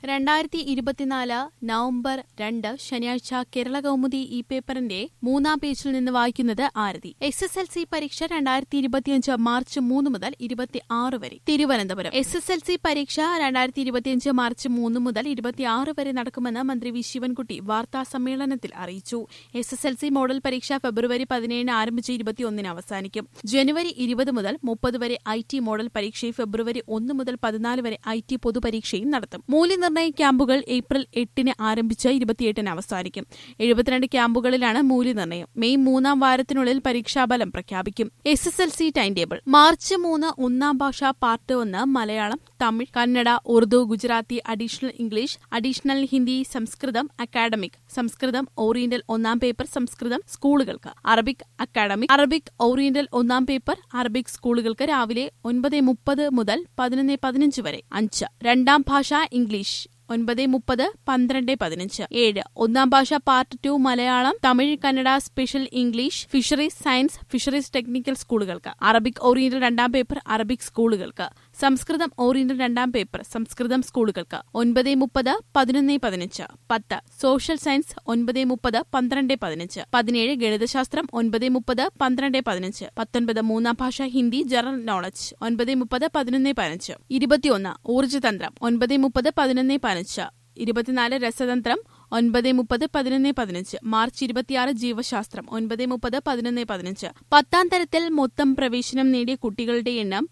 2024 November 2 ശനിയാഴ്ച കേരള കൗമുദി ഈ പേപ്പറിന്റെ 3-ാം പേജിൽ നിന്ന് വായിക്കുന്നത് ആരതി. SSLC പരീക്ഷ 2025 മാർച്ച് 3 മുതൽ 26 വരെ. തിരുവനന്തപുരം SSLC പരീക്ഷ 2025 മാർച്ച് 3 മുതൽ 26 വരെ നടക്കുമെന്ന് മന്ത്രി വി ശിവൻകുട്ടി വാർത്താസമ്മേളനത്തിൽ അറിയിച്ചു. SSLC മോഡൽ പരീക്ഷ ഫെബ്രുവരി 17 ആരംഭിച്ച് 21 അവസാനിക്കും. ജനുവരി 20 മുതൽ 30 വരെ IT മോഡൽ പരീക്ഷയും ഫെബ്രുവരി 1 മുതൽ 14 വരെ IT പൊതുപരീക്ഷയും നടത്തും. മൂല്യനിർണ്ണയ ക്യാമ്പുകൾ ഏപ്രിൽ 8 ആരംഭിച്ച് 28 അവസാനിക്കും. 72 ക്യാമ്പുകളിലാണ് മൂല്യനിർണ്ണയം. മെയ് 3-ാം വാരത്തിനുള്ളിൽ പരീക്ഷാഫലം പ്രഖ്യാപിക്കും. SSLC ടൈം ടേബിൾ മാർച്ച് 3 ഒന്നാം ഭാഷ part 1 Malayalam, Tamil, Kannada, Urdu, Gujarati, additional English, additional Hindi, Sanskrit academic, Sanskrit oriental ഒന്നാം പേപ്പർ സംസ്കൃതം സ്കൂളുകൾക്ക്, അറബിക് അക്കാഡമിക്, അറബിക് ഓറിയന്റൽ ഒന്നാം പേപ്പർ അറബിക് സ്കൂളുകൾക്ക് രാവിലെ 9:30 മുതൽ 11:15 വരെ. 5 രണ്ടാം ഭാഷ ഇംഗ്ലീഷ് 9:30, 12:15. 7 ഒന്നാം ഭാഷ part 2 Malayalam, Tamil, Kannada, special English, fisheries science, fisheries technical സ്കൂളുകൾക്ക്, അറബിക് ഓറിയന്റൽ രണ്ടാം പേപ്പർ അറബിക് സ്കൂളുകൾക്ക്, സംസ്കൃതം ഓറിയന്റൽ രണ്ടാം പേപ്പർ സംസ്കൃതം സ്കൂളുകൾക്ക് 9:30, 11:15. 10 സോഷ്യൽ സയൻസ് 9:30, 12:15. 17 ഗണിതശാസ്ത്രം 9:30, 12:15. 19 മൂന്നാം ഭാഷ ഹിന്ദി ജനറൽ നോളജ് 9:30, 11:15. 21 ഊർജ്ജതന്ത്രം 9:30, 11:15. 24 രസതന്ത്രം 9:30, 11:15. മാർച്ച് 26 ജീവശാസ്ത്രം 9:30, 11:15. 10ാം തരത്തിൽ മൊത്തം പ്രവേശനം നേടിയ കുട്ടികളുടെ എണ്ണം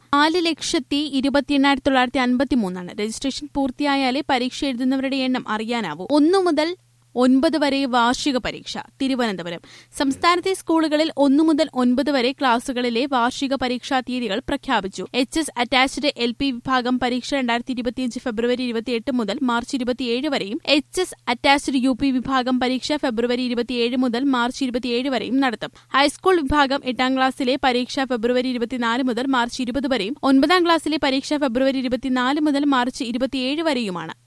4,28,953. രജിസ്ട്രേഷൻ പൂർത്തിയായാലേ പരീക്ഷ എഴുതുന്നവരുടെ എണ്ണം അറിയാനാവൂ. 1 മുതൽ 9 വരെ വാർഷിക പരീക്ഷ. തിരുവനന്തപുരം സംസ്ഥാനത്തെ സ്കൂളുകളിൽ 1 മുതൽ 9 വരെ ക്ലാസുകളിലെ വാർഷിക പരീക്ഷാ തീയതികൾ പ്രഖ്യാപിച്ചു. HS അറ്റാച്ച്ഡ് LP വിഭാഗം പരീക്ഷ 2025 ഫെബ്രുവരി 28 മുതൽ മാർച്ച് 27 വരെയും HS അറ്റാച്ച്ഡ് UP വിഭാഗം പരീക്ഷ ഫെബ്രുവരി 27 മുതൽ മാർച്ച് 27 വരെയും നടത്തും. ഹൈസ്കൂൾ വിഭാഗം 8ാം ക്ലാസ്സിലെ പരീക്ഷ ഫെബ്രുവരി 24 മുതൽ മാർച്ച് 20 വരെയും 9ാം ക്ലാസ്സിലെ പരീക്ഷ ഫെബ്രുവരി 24 മുതൽ മാർച്ച് 27 വരെയുമാണ്.